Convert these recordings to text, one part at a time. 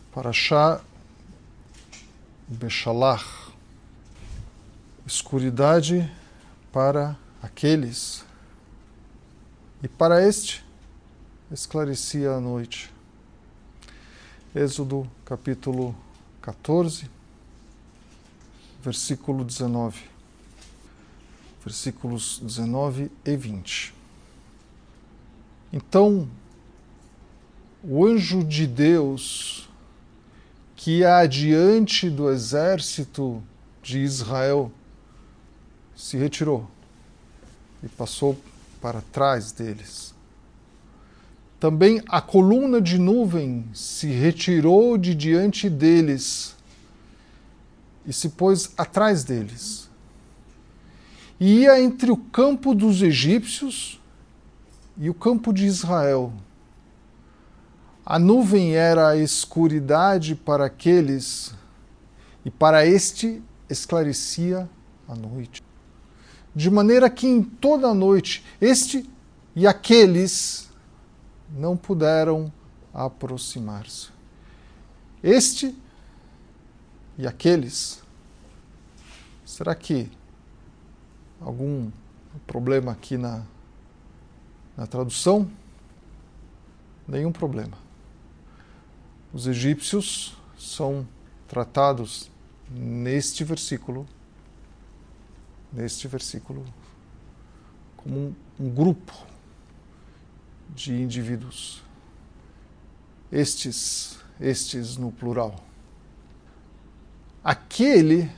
Parashá Beshalach, escuridade para aqueles, e para este esclarecia a noite. Êxodo capítulo 14, versículo 19. Versículos 19 e 20. Então, o anjo de Deus, que ia adiante do exército de Israel, se retirou e passou para trás deles. Também a coluna de nuvem se retirou de diante deles e se pôs atrás deles. E ia entre o campo dos egípcios e o campo de Israel. A nuvem era a escuridade para aqueles, e para este esclarecia a noite. De maneira que em toda a noite este e aqueles não puderam aproximar-se. Este e aqueles. Será que algum problema aqui na tradução? Nenhum problema. Os egípcios são tratados neste versículo como um grupo de indivíduos. Estes no plural. Aqueles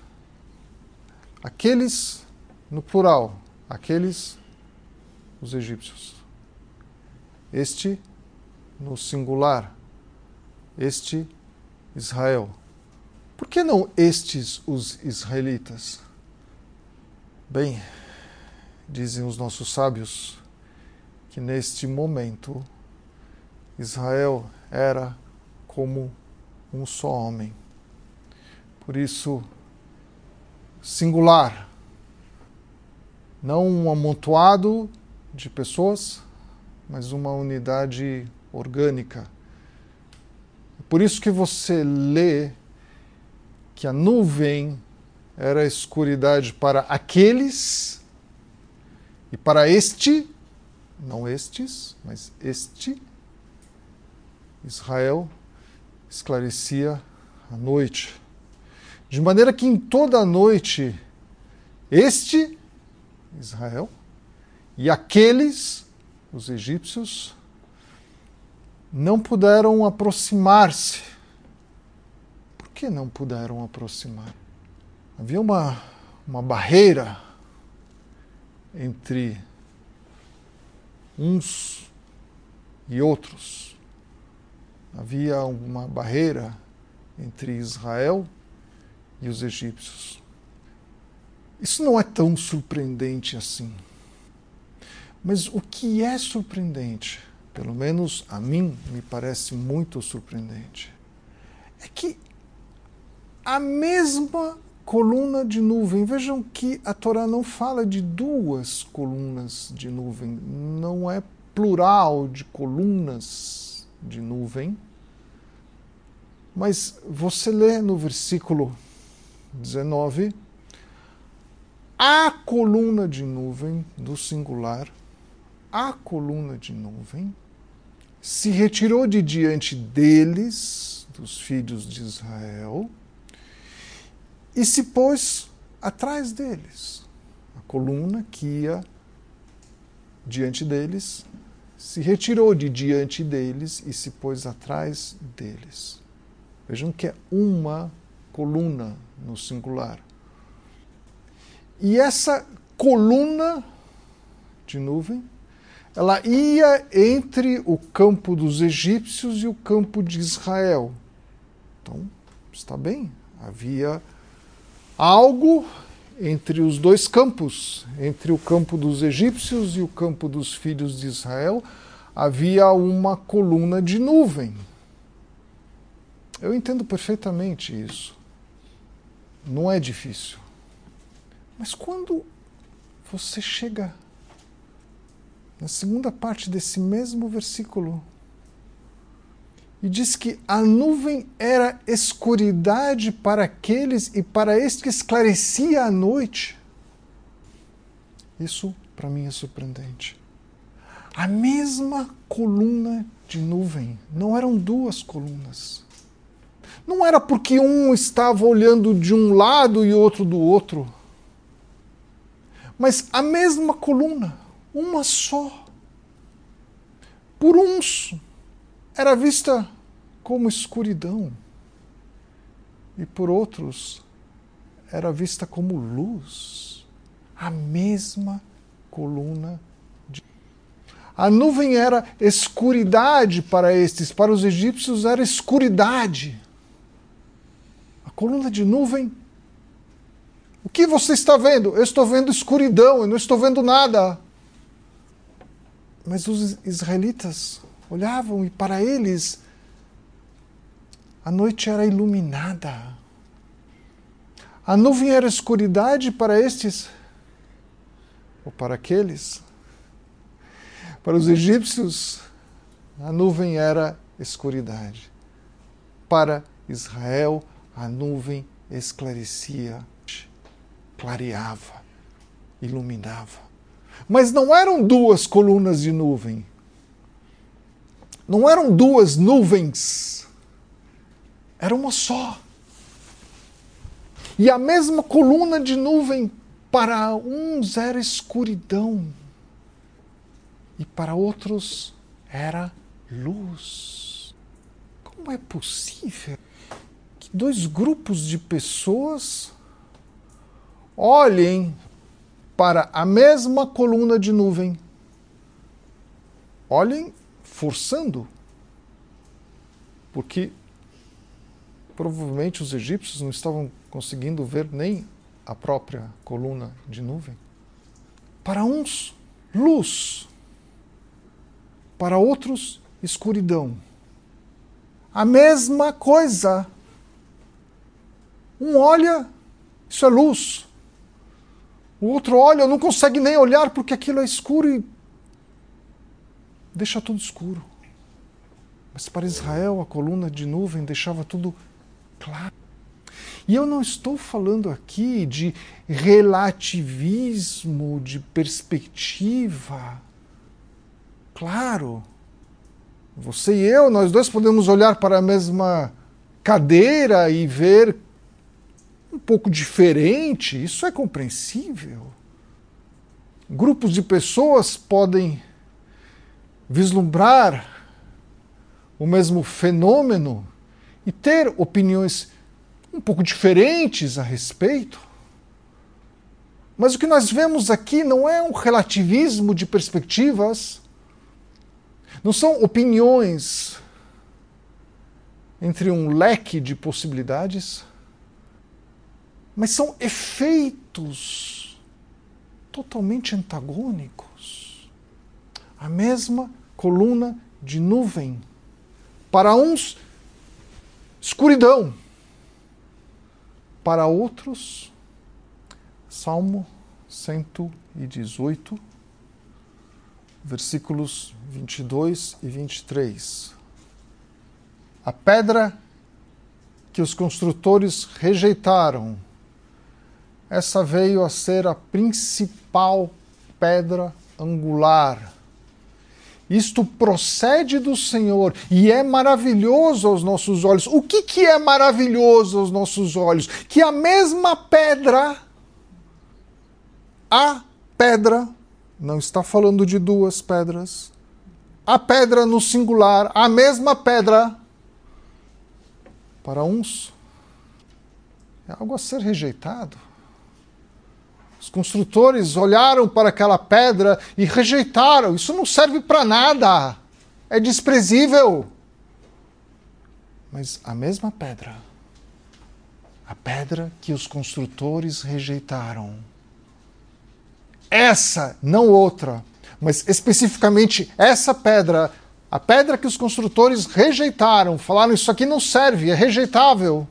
no plural, aqueles, os egípcios. Este no singular, este Israel. Por que não estes os israelitas? Bem, dizem os nossos sábios que neste momento Israel era como um só homem. Por isso, singular, não um amontoado de pessoas, mas uma unidade orgânica. Por isso que você lê que a nuvem era a escuridade para aqueles e para este, não estes, mas este, Israel, esclarecia a noite. De maneira que em toda a noite, este, Israel, e aqueles, os egípcios, não puderam aproximar-se. Por que não puderam aproximar? Havia uma barreira entre uns e outros. Havia uma barreira entre Israel e os egípcios. Isso não é tão surpreendente assim. Mas o que é surpreendente, pelo menos a mim me parece muito surpreendente, é que a mesma coluna de nuvem, vejam que a Torá não fala de duas colunas de nuvem, não é plural de colunas de nuvem, mas você lê no versículo 19, a coluna de nuvem, do singular, a coluna de nuvem se retirou de diante deles, dos filhos de Israel, e se pôs atrás deles. A coluna que ia diante deles se retirou de diante deles e se pôs atrás deles. Vejam que é uma coluna no singular. E essa coluna de nuvem, ela ia entre o campo dos egípcios e o campo de Israel. Então, está bem, havia algo entre os dois campos, entre o campo dos egípcios e o campo dos filhos de Israel, havia uma coluna de nuvem. Eu entendo perfeitamente isso. Não é difícil. Mas quando você chega na segunda parte desse mesmo versículo E diz que a nuvem era escuridade para aqueles e para este que esclarecia a noite. Isso, para mim, é surpreendente. A mesma coluna de nuvem, não eram duas colunas. Não era porque um estava olhando de um lado e outro do outro. Mas a mesma coluna, uma só. Por uns era vista como escuridão, e por outros era vista como luz. A mesma coluna de... A nuvem era escuridade para estes, para os egípcios era escuridade. A coluna de nuvem. O que você está vendo? Eu estou vendo escuridão, eu não estou vendo nada. Mas os israelitas olhavam e para eles a noite era iluminada. A nuvem era escuridade para estes, ou para aqueles. Para os egípcios, a nuvem era escuridade. Para Israel, a nuvem esclarecia, clareava, iluminava. Mas não eram duas colunas de nuvem. Não eram duas nuvens. Era uma só. E a mesma coluna de nuvem para uns era escuridão e para outros era luz. Como é possível que dois grupos de pessoas olhem para a mesma coluna de nuvem, olhem forçando, porque provavelmente os egípcios não estavam conseguindo ver nem a própria coluna de nuvem. Para uns, luz. Para outros, escuridão. A mesma coisa. Um olha, isso é luz. O outro olha, não consegue nem olhar porque aquilo é escuro e deixa tudo escuro. Mas para Israel, a coluna de nuvem deixava tudo claro. E eu não estou falando aqui de relativismo, de perspectiva. Claro, você e eu, nós dois podemos olhar para a mesma cadeira e ver um pouco diferente, isso é compreensível. Grupos de pessoas podem vislumbrar o mesmo fenômeno e ter opiniões um pouco diferentes a respeito. Mas o que nós vemos aqui não é um relativismo de perspectivas, não são opiniões entre um leque de possibilidades, mas são efeitos totalmente antagônicos. A mesma coluna de nuvem. Para uns, escuridão. Para outros, Salmo 118, versículos 22 e 23. A pedra que os construtores rejeitaram, essa veio a ser a principal pedra angular. Isto procede do Senhor e é maravilhoso aos nossos olhos. O que é maravilhoso aos nossos olhos? Que a mesma pedra, a pedra, não está falando de duas pedras, a pedra no singular, a mesma pedra, para uns, é algo a ser rejeitado. Os construtores olharam para aquela pedra e rejeitaram. Isso não serve para nada. É desprezível. Mas a mesma pedra, a pedra que os construtores rejeitaram, essa, não outra, mas especificamente essa pedra, a pedra que os construtores rejeitaram, falaram, isso aqui não serve, é rejeitável.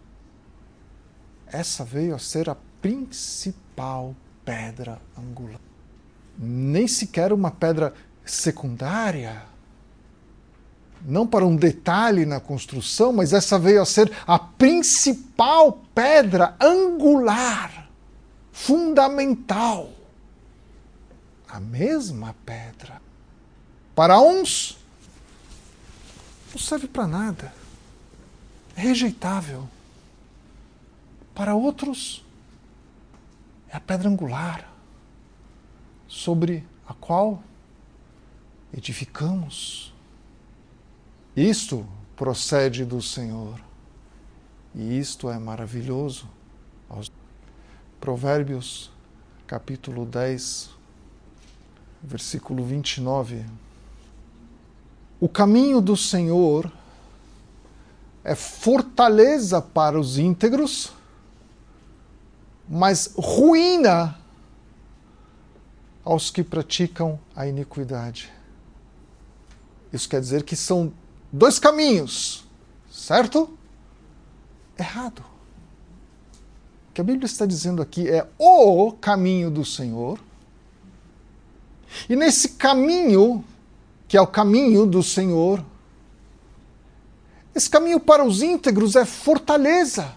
Essa veio a ser a principal pedra angular. Nem sequer uma pedra secundária. não para um detalhe na construção, mas essa veio a ser a principal pedra angular, fundamental. A mesma pedra. Para uns, não serve para nada. É rejeitável. Para outros, é a pedra angular, sobre a qual edificamos. Isto procede do Senhor. E isto é maravilhoso. Provérbios, capítulo 10, versículo 29. O caminho do Senhor é fortaleza para os íntegros, mas ruína aos que praticam a iniquidade. Isso quer dizer que são dois caminhos, certo? Errado. O que a Bíblia está dizendo aqui é o caminho do Senhor. E nesse caminho, que é o caminho do Senhor, esse caminho para os íntegros é fortaleza.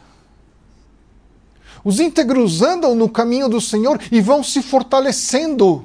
Os íntegros andam no caminho do Senhor e vão se fortalecendo.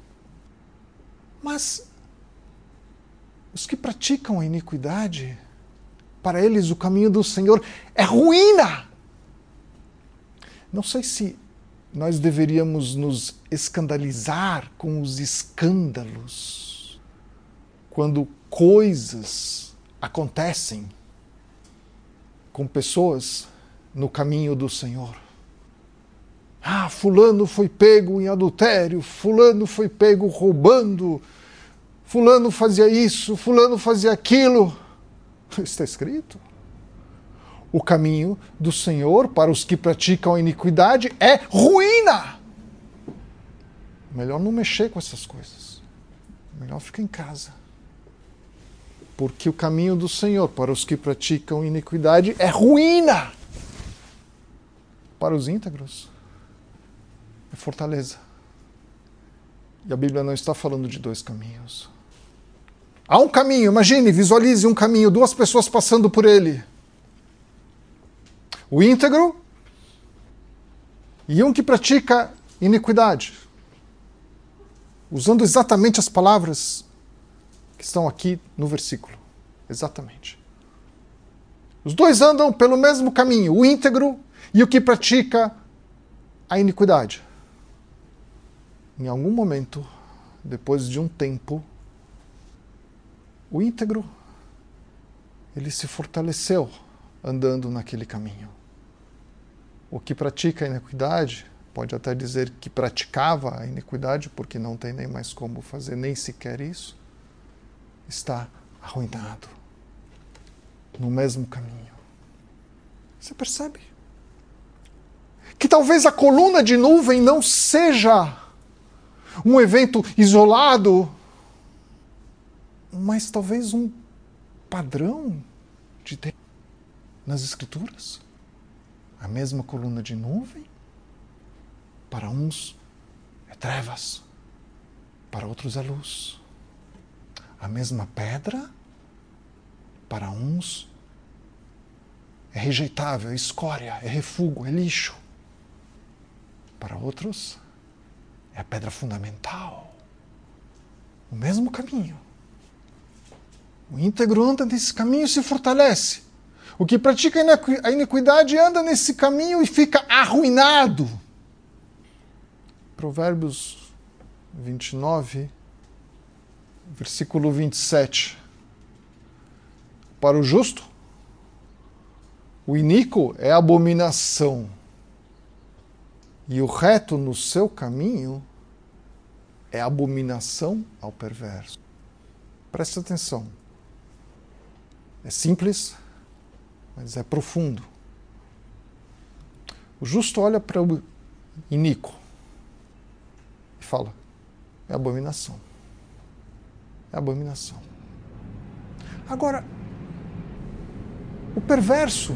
Mas os que praticam a iniquidade, para eles o caminho do Senhor é ruína. Não sei se nós deveríamos nos escandalizar com os escândalos quando coisas acontecem com pessoas no caminho do Senhor. Ah, fulano foi pego em adultério, fulano foi pego roubando, fulano fazia isso, fulano fazia aquilo. Está escrito. O caminho do Senhor para os que praticam a iniquidade é ruína. Melhor não mexer com essas coisas. Melhor ficar em casa. Porque o caminho do Senhor para os que praticam iniquidade é ruína. Para os íntegros é fortaleza. E a Bíblia não está falando de dois caminhos. Há um caminho, imagine, visualize um caminho, duas pessoas passando por ele. O íntegro e um que pratica iniquidade. Usando exatamente as palavras que estão aqui no versículo. Exatamente. Os dois andam pelo mesmo caminho, o íntegro e o que pratica a iniquidade. Em algum momento, depois de um tempo, o íntegro, ele se fortaleceu andando naquele caminho. O que pratica a iniquidade, pode até dizer que praticava a iniquidade, porque não tem nem mais como fazer nem sequer isso, está arruinado no mesmo caminho. Você percebe? Que talvez a coluna de nuvem não seja um evento isolado, mas talvez um padrão de Deus nas Escrituras. A mesma coluna de nuvem, para uns é trevas, para outros é luz. A mesma pedra, para uns é rejeitável, é escória, é refúgio, é lixo. Para outros é a pedra fundamental. O mesmo caminho. O íntegro anda nesse caminho e se fortalece. O que pratica a iniquidade anda nesse caminho e fica arruinado. Provérbios 29, versículo 27. Para o justo, o iníquo é abominação, e o reto no seu caminho é abominação ao perverso. Preste atenção. É simples, mas é profundo. O justo olha para o iníquo e fala, é abominação. É abominação. Agora, o perverso,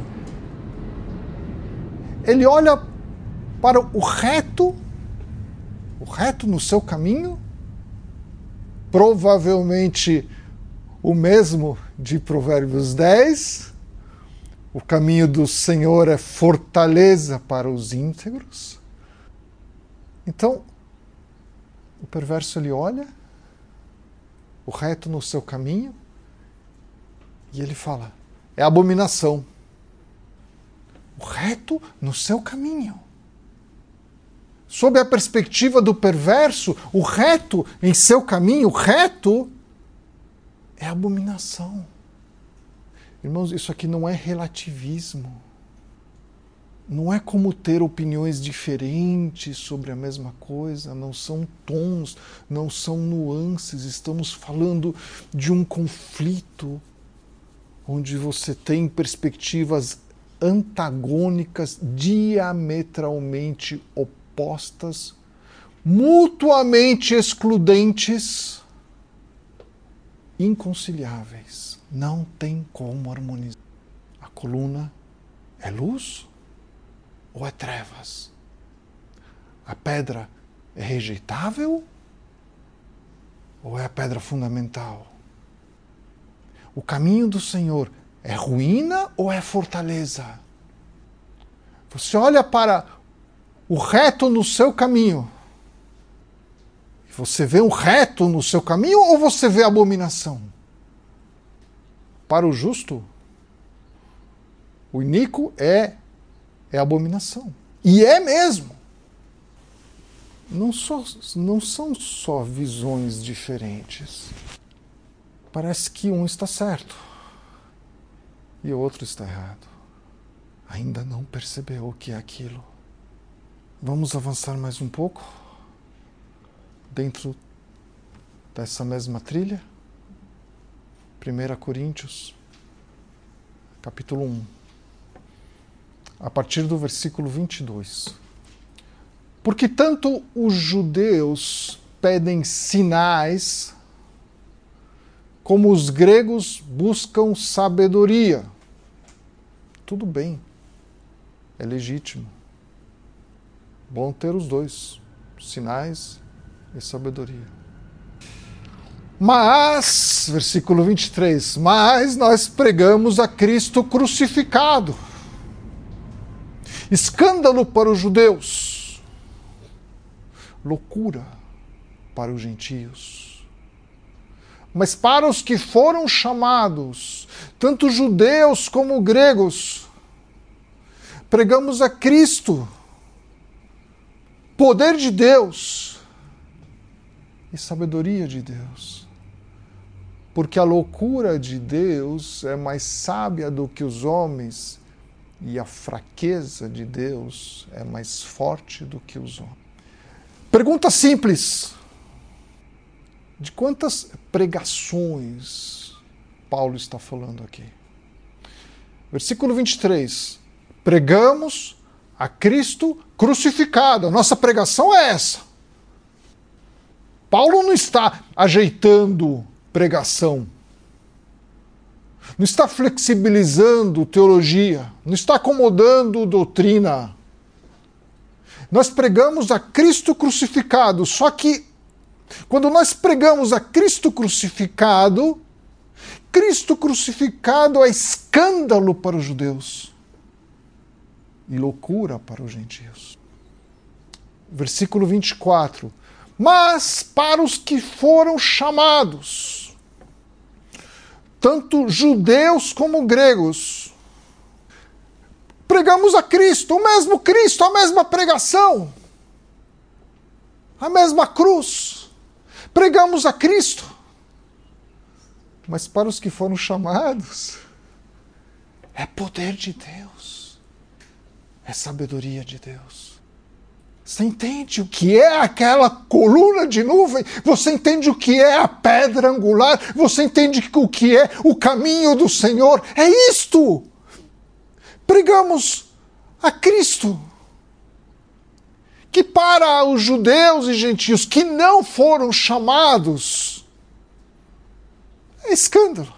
ele olha para o reto no seu caminho, provavelmente o mesmo de Provérbios 10. O caminho do Senhor é fortaleza para os íntegros. Então, o perverso ele olha o reto no seu caminho e ele fala, é abominação. O reto no seu caminho. Sob a perspectiva do perverso, o reto em seu caminho, o reto é abominação. Irmãos, isso aqui não é relativismo. Não é como ter opiniões diferentes sobre a mesma coisa, não são tons, não são nuances. Estamos falando de um conflito onde você tem perspectivas antagônicas, diametralmente opostas, mutuamente excludentes, inconciliáveis. Não tem como harmonizar. A coluna é luz ou é trevas? A pedra é rejeitável ou é a pedra fundamental? O caminho do Senhor é ruína ou é fortaleza? Você olha para o reto no seu caminho. Você vê um reto no seu caminho ou você vê abominação? Para o justo, o iníquo é abominação. E é mesmo. Não são só visões diferentes. Parece que um está certo e o outro está errado. Ainda não percebeu o que é aquilo. Vamos avançar mais um pouco dentro dessa mesma trilha. 1 Coríntios, capítulo 1, a partir do versículo 22. Porque tanto os judeus pedem sinais, como os gregos buscam sabedoria. Tudo bem, é legítimo. Bom ter os dois, sinais e sabedoria. Mas, versículo 23, mas nós pregamos a Cristo crucificado. Escândalo para os judeus, loucura para os gentios. Mas para os que foram chamados, tanto judeus como gregos, pregamos a Cristo, poder de Deus e sabedoria de Deus. Porque a loucura de Deus é mais sábia do que os homens e a fraqueza de Deus é mais forte do que os homens. Pergunta simples. De quantas pregações Paulo está falando aqui? Versículo 23. Pregamos a Cristo crucificado. A nossa pregação é essa. Paulo não está ajeitando pregação. Não está flexibilizando teologia. Não está acomodando doutrina. Nós pregamos a Cristo crucificado. Só que, quando nós pregamos a Cristo crucificado é escândalo para os judeus e loucura para os gentios. Versículo 24. Mas para os que foram chamados, tanto judeus como gregos, pregamos a Cristo, a mesma pregação, a mesma cruz. Pregamos a Cristo. Mas para os que foram chamados, é poder de Deus, é sabedoria de Deus. Você entende o que é aquela coluna de nuvem? Você entende o que é a pedra angular? Você entende o que é o caminho do Senhor? É isto! Pregamos a Cristo, que para os judeus e gentios que não foram chamados, é escândalo,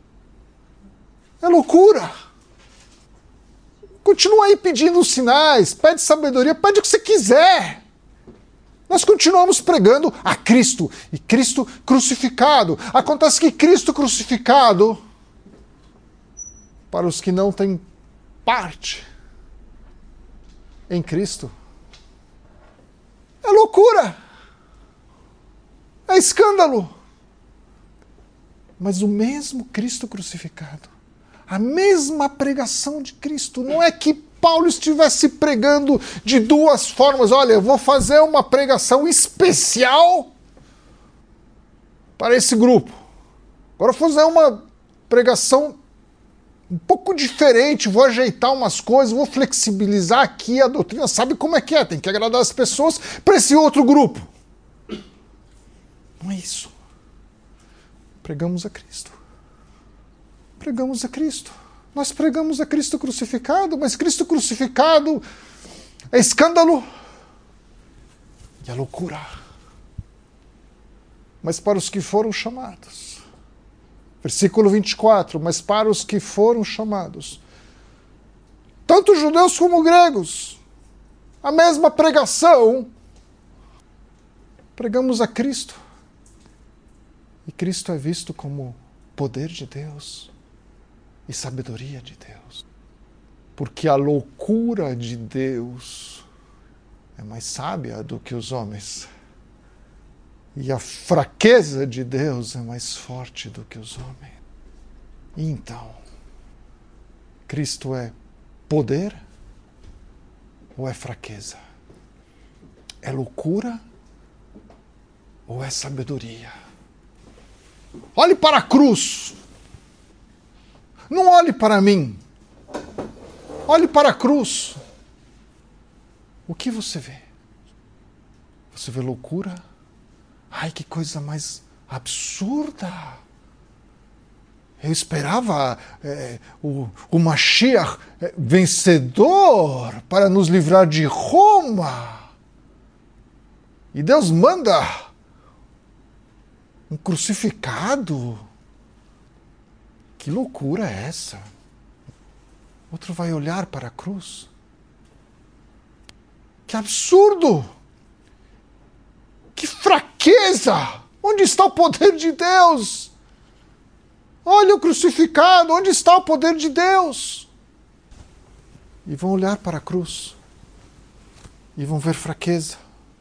é loucura. Continua aí pedindo sinais, pede sabedoria, pede o que você quiser. Nós continuamos pregando a Cristo, e Cristo crucificado. Acontece que Cristo crucificado para os que não têm parte em Cristo, é loucura, é escândalo. Mas o mesmo Cristo crucificado, a mesma pregação de Cristo, não é que Paulo estivesse pregando de duas formas. Olha, eu vou fazer uma pregação especial para esse grupo. Agora eu vou fazer uma pregação um pouco diferente, vou ajeitar umas coisas, vou flexibilizar aqui a doutrina. Sabe como é? Tem que agradar as pessoas para esse outro grupo. Não é isso. Pregamos a Cristo. Pregamos a Cristo. Nós pregamos a Cristo crucificado, mas Cristo crucificado é escândalo e é loucura. Mas para os que foram chamados, versículo 24, mas para os que foram chamados, tanto judeus como gregos, a mesma pregação, pregamos a Cristo. E Cristo é visto como poder de Deus e sabedoria de Deus. Porque a loucura de Deus é mais sábia do que os homens. E a fraqueza de Deus é mais forte do que os homens. E então, Cristo é poder ou é fraqueza? É loucura ou é sabedoria? Olhe para a cruz. Não olhe para mim. Olhe para a cruz. O que você vê? Você vê loucura? Ai, que coisa mais absurda. Eu esperava o Mashiach vencedor para nos livrar de Roma. E Deus manda um crucificado. Que loucura é essa? Outro vai olhar para a cruz. Que absurdo! Que fraqueza! Onde está o poder de Deus? Olha o crucificado, onde está o poder de Deus? E vão olhar para a cruz. E vão ver fraqueza.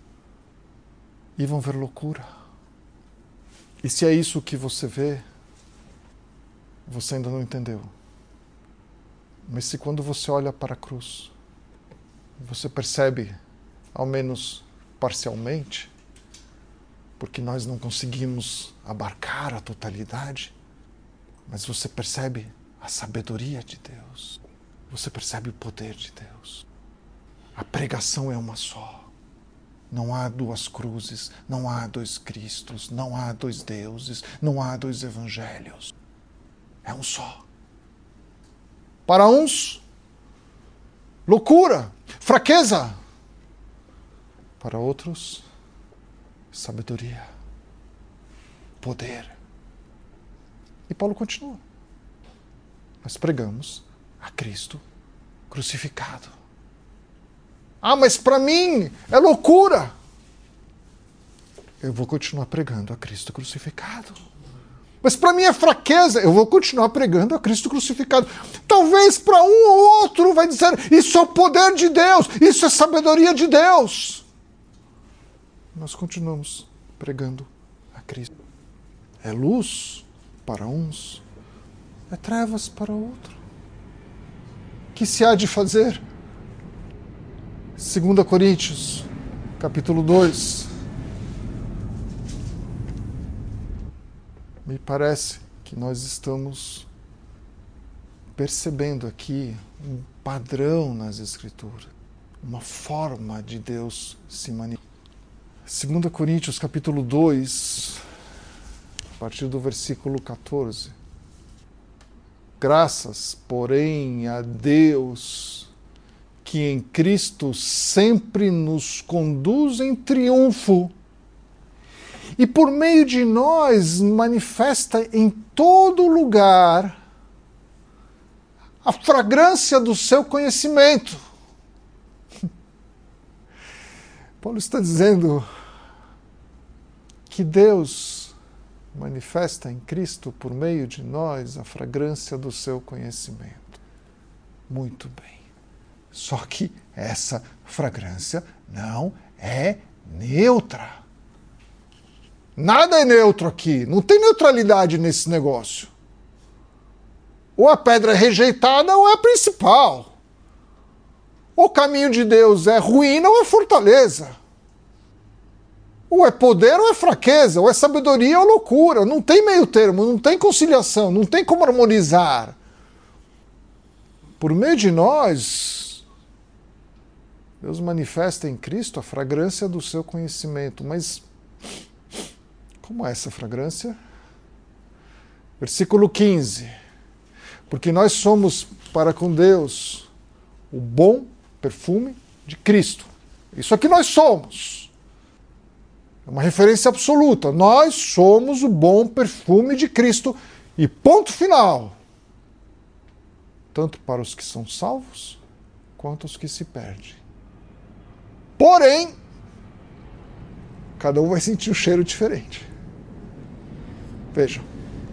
E vão ver loucura. E se é isso que você vê, você ainda não entendeu. Mas se quando você olha para a cruz, você percebe, ao menos parcialmente, porque nós não conseguimos abarcar a totalidade, mas você percebe a sabedoria de Deus, você percebe o poder de Deus. A pregação é uma só. Não há duas cruzes, não há dois Cristos, não há dois deuses, não há dois evangelhos. É um só. Para uns, loucura, fraqueza. Para outros, sabedoria, poder. E Paulo continua. Nós pregamos a Cristo crucificado. Ah, mas para mim é loucura. Eu vou continuar pregando a Cristo crucificado. Mas para mim é fraqueza. Eu vou continuar pregando a Cristo crucificado. Talvez para um ou outro vai dizer, isso é o poder de Deus, isso é sabedoria de Deus. Nós continuamos pregando a Cristo. É luz para uns, é trevas para outro. O que se há de fazer? 2 Coríntios, capítulo 2. Me parece que nós estamos percebendo aqui um padrão nas Escrituras, uma forma de Deus se manifestar. 2 Coríntios, capítulo 2, a partir do versículo 14. Graças, porém, a Deus, que em Cristo sempre nos conduz em triunfo e por meio de nós manifesta em todo lugar a fragrância do seu conhecimento. Paulo está dizendo que Deus manifesta em Cristo por meio de nós a fragrância do seu conhecimento. Muito bem. Só que essa fragrância não é neutra. Nada é neutro aqui. Não tem neutralidade nesse negócio. Ou a pedra é rejeitada ou é a principal. O caminho de Deus é ruína ou é fortaleza. Ou é poder ou é fraqueza, ou é sabedoria ou loucura. Não tem meio termo, não tem conciliação, não tem como harmonizar. Por meio de nós, Deus manifesta em Cristo a fragrância do seu conhecimento. Mas como é essa fragrância? Versículo 15. Porque nós somos para com Deus o bom perfume de Cristo. Isso aqui nós somos. É uma referência absoluta. Nós somos o bom perfume de Cristo. E ponto final. Tanto para os que são salvos, quanto os que se perdem. Porém, cada um vai sentir um cheiro diferente. Vejam.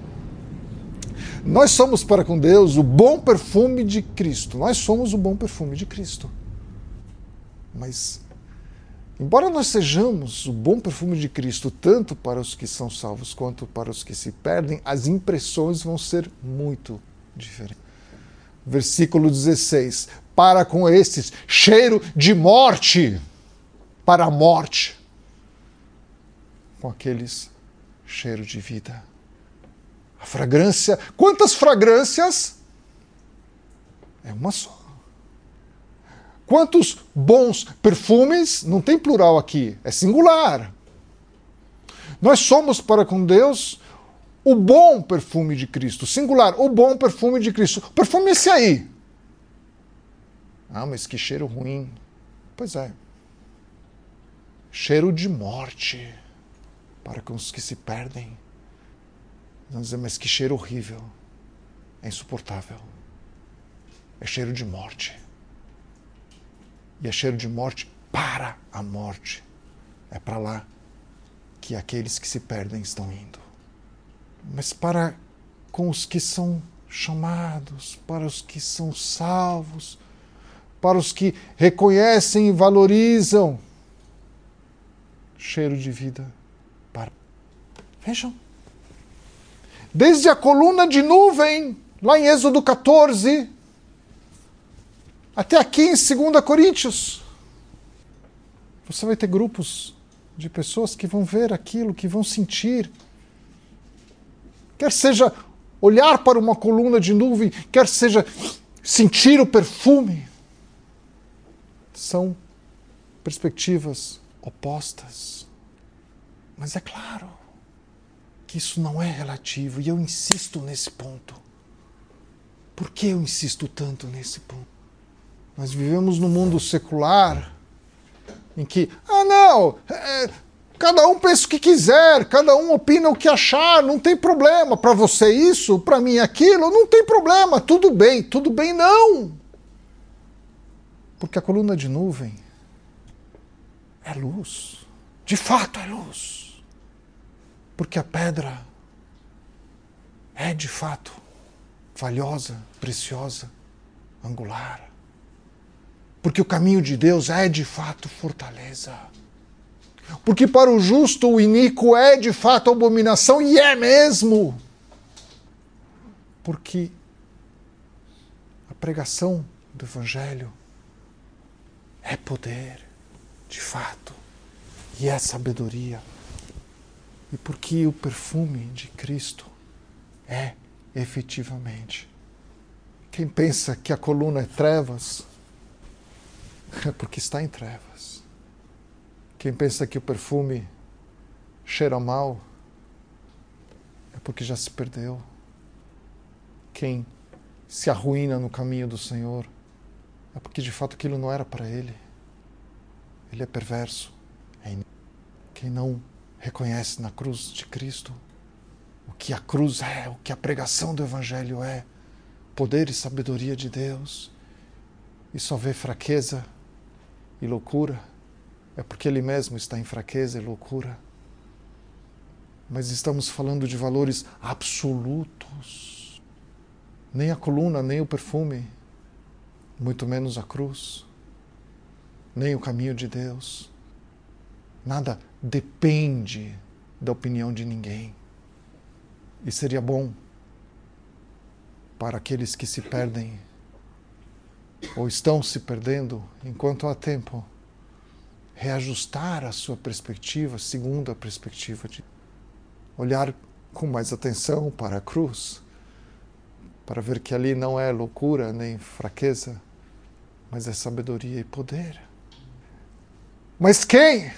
Nós somos para com Deus o bom perfume de Cristo. Nós somos o bom perfume de Cristo. Mas, embora nós sejamos o bom perfume de Cristo, tanto para os que são salvos quanto para os que se perdem, as impressões vão ser muito diferentes. Versículo 16. Para com estes, cheiro de morte para a morte. Com aqueles, cheiro de vida. A fragrância. Quantas fragrâncias? É uma só. Quantos bons perfumes? Não tem plural aqui, é singular. Nós somos para com Deus o bom perfume de Cristo. Singular, o bom perfume de Cristo. O perfume é esse aí. Ah, mas que cheiro ruim. Pois é. Cheiro de morte para com os que se perdem. Vamos dizer, mas que cheiro horrível. É insuportável. É cheiro de morte. E é cheiro de morte para a morte. É para lá que aqueles que se perdem estão indo. Mas para com os que são chamados, para os que são salvos, para os que reconhecem e valorizam, cheiro de vida para... Vejam. Desde a coluna de nuvem, lá em Êxodo 14, até aqui em 2 Coríntios, você vai ter grupos de pessoas que vão ver aquilo, que vão sentir. Quer seja olhar para uma coluna de nuvem, quer seja sentir o perfume. São perspectivas opostas. Mas é claro que isso não é relativo, e eu insisto nesse ponto. Por que eu insisto tanto nesse ponto? Nós vivemos num mundo secular em que, cada um pensa o que quiser, cada um opina o que achar, não tem problema. Para você isso, para mim aquilo, não tem problema, tudo bem não. Porque a coluna de nuvem é luz, de fato é luz. Porque a pedra é de fato valiosa, preciosa, angular. Porque o caminho de Deus é de fato fortaleza. Porque para o justo o iníquo é de fato abominação, e é mesmo. Porque a pregação do Evangelho é poder, de fato, e é sabedoria. E porque o perfume de Cristo é efetivamente. Quem pensa que a coluna é trevas, é porque está em trevas. Quem pensa que o perfume cheira mal, é porque já se perdeu. Quem se arruína no caminho do Senhor, é porque de fato aquilo não era para ele. Ele é perverso. Quem não reconhece na cruz de Cristo o que a cruz é, o que a pregação do Evangelho é, poder e sabedoria de Deus, e só vê fraqueza e loucura, é porque ele mesmo está em fraqueza e loucura. Mas estamos falando de valores absolutos. Nem a coluna, nem o perfume muito menos a cruz, nem o caminho de Deus. Nada depende da opinião de ninguém. E seria bom para aqueles que se perdem ou estão se perdendo enquanto há tempo, reajustar a sua perspectiva segundo a perspectiva de olhar com mais atenção para a cruz, para ver que ali não é loucura nem fraqueza, mas é sabedoria e poder. Mas quem,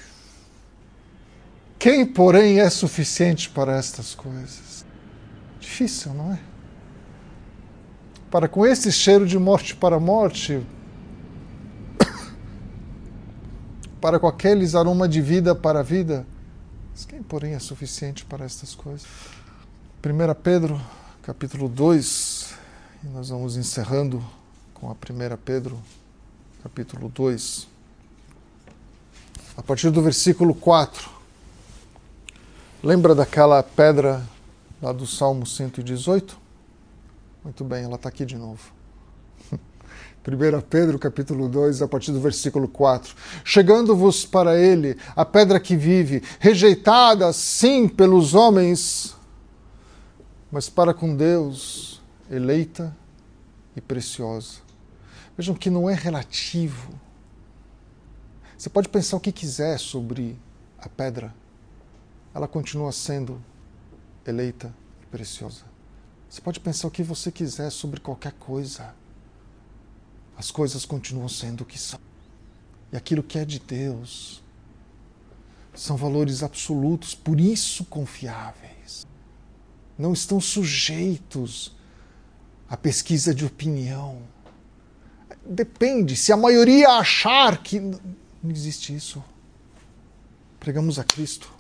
porém, é suficiente para estas coisas? Difícil, não é? Para com esse cheiro de morte para a morte, para com aqueles aroma de vida para a vida, mas quem, porém, é suficiente para estas coisas? 1 Pedro, capítulo 2, e nós vamos encerrando com a 1 Pedro, capítulo 2, a partir do versículo 4. Lembra daquela pedra lá do Salmo 118? Muito bem, ela está aqui de novo. 1 Pedro, capítulo 2, a partir do versículo 4. Chegando-vos para ele, a pedra que vive, rejeitada, sim, pelos homens, mas para com Deus, eleita e preciosa. Vejam que não é relativo. Você pode pensar o que quiser sobre a pedra. Ela continua sendo eleita e preciosa. Você pode pensar o que você quiser sobre qualquer coisa. As coisas continuam sendo o que são. E aquilo que é de Deus são valores absolutos, por isso confiáveis. Não estão sujeitos à pesquisa de opinião. Depende, se a maioria achar que não existe isso. Pregamos a Cristo.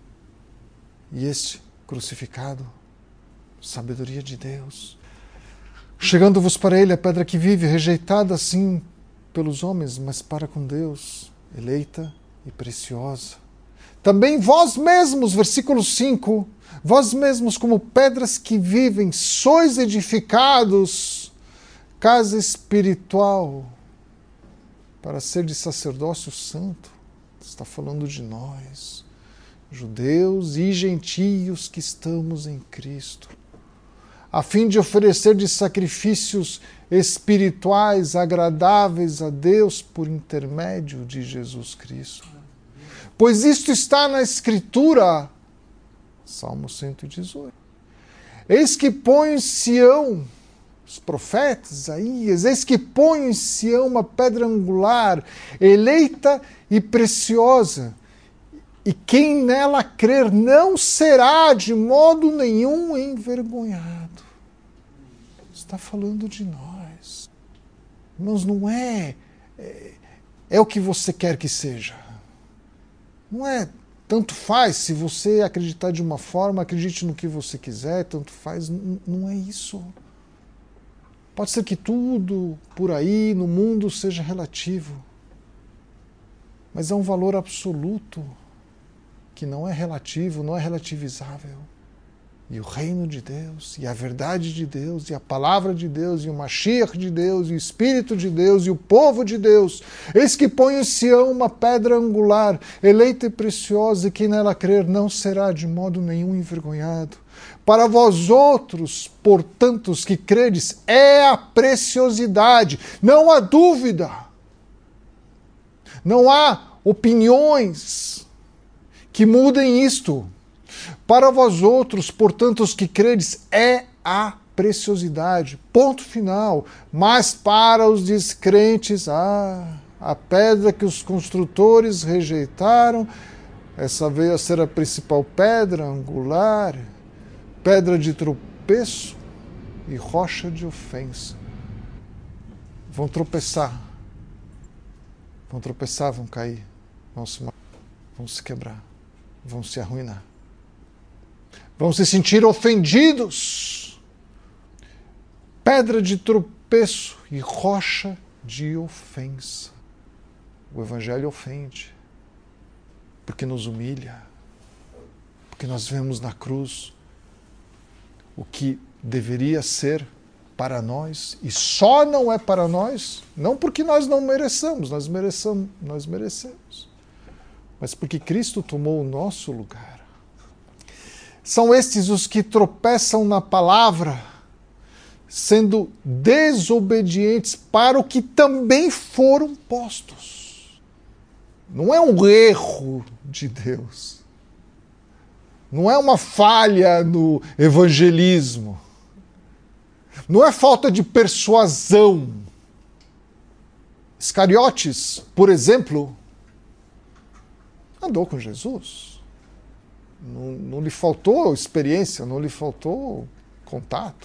E este crucificado, sabedoria de Deus. Chegando-vos para ele, a pedra que vive, rejeitada assim pelos homens, mas para com Deus, eleita e preciosa. Também vós mesmos, versículo 5, vós mesmos como pedras que vivem, sois edificados, casa espiritual, para ser de sacerdócio santo. Está falando de nós, judeus e gentios que estamos em Cristo, a fim de oferecer de sacrifícios espirituais agradáveis a Deus por intermédio de Jesus Cristo. Pois isto está na Escritura, Salmo 118. Eis que põe em Sião, os profetas, Isaías, eis que põe em Sião uma pedra angular, eleita e preciosa, e quem nela crer não será de modo nenhum envergonhado. Está falando de nós. Irmãos, não é o que você quer que seja. Não é tanto faz, se você acreditar de uma forma, acredite no que você quiser, tanto faz, não é isso. Pode ser que tudo por aí no mundo seja relativo, mas é um valor absoluto que não é relativo, não é relativizável. E o reino de Deus, e a verdade de Deus, e a palavra de Deus, e o Mashiach de Deus, e o Espírito de Deus, e o povo de Deus, eis que põe em Sião uma pedra angular, eleita e preciosa, e quem nela crer não será de modo nenhum envergonhado. Para vós outros, portanto, os que credes, é a preciosidade, não há dúvida, não há opiniões que mudem isto. Para vós outros, portanto, os que credes, é a preciosidade. Ponto final. Mas para os descrentes, a pedra que os construtores rejeitaram, essa veio a ser a principal pedra angular, pedra de tropeço e rocha de ofensa. Vão tropeçar, vão cair, vão se quebrar, vão se arruinar. Vão se sentir ofendidos. Pedra de tropeço e rocha de ofensa. O Evangelho ofende, porque nos humilha, porque nós vemos na cruz o que deveria ser para nós, e só não é para nós, não porque nós não mereçamos, nós merecemos, mas porque Cristo tomou o nosso lugar. São estes os que tropeçam na palavra, sendo desobedientes para o que também foram postos. Não é um erro de Deus. Não é uma falha no evangelismo. Não é falta de persuasão. Iscariotes, por exemplo, andou com Jesus. Não lhe faltou experiência, não lhe faltou contato.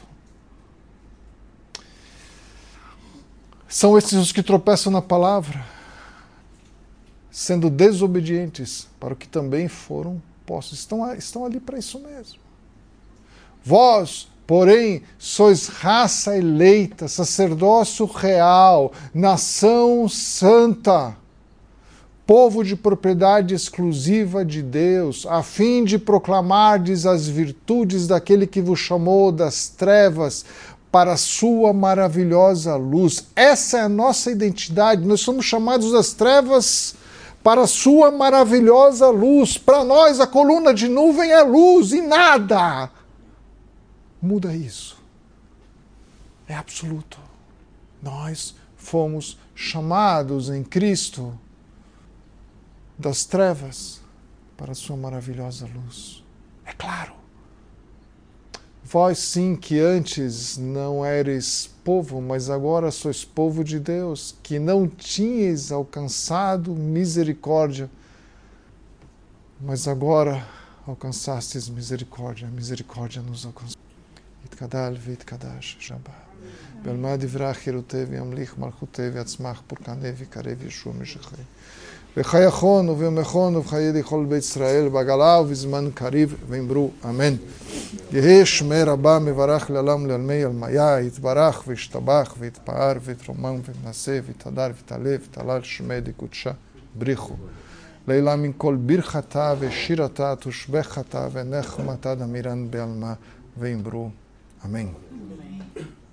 São esses os que tropeçam na palavra, sendo desobedientes para o que também foram postos. Estão ali para isso mesmo. Vós, porém, sois raça eleita, sacerdócio real, nação santa, povo de propriedade exclusiva de Deus, a fim de proclamardes as virtudes daquele que vos chamou das trevas para a sua maravilhosa luz. Essa é a nossa identidade. Nós somos chamados das trevas para a sua maravilhosa luz. Para nós, a coluna de nuvem é luz e nada muda isso. É absoluto. Nós fomos chamados em Cristo das trevas para a sua maravilhosa luz. É claro. Vós sim que antes não eres povo, mas agora sois povo de Deus, que não tinhas alcançado misericórdia, mas agora alcançastes misericórdia. A misericórdia nos alcançou. Itkadal v'itkadash Shabbat. Belmad ivrach Yerutev yamlich malchutev yatzmach purkanev ikarev Yeshua Meshachai. וחייכון וביומכון ובחיי לכל בית ישראל בעגלה ובזמן קריב ואמרו אמן. יהי שמי רבה מברך לעולם לעלמי עלמיה, יתברך וישתבח ויתפאר ויתרומם ויתנשא ויתהדר ויתעלה ויתהלל שמי דקודשה בריחו. לילה מן כל ברכתה ושירתה תושבחתה ונחמתה דמירן בעלמה ואמרו אמן.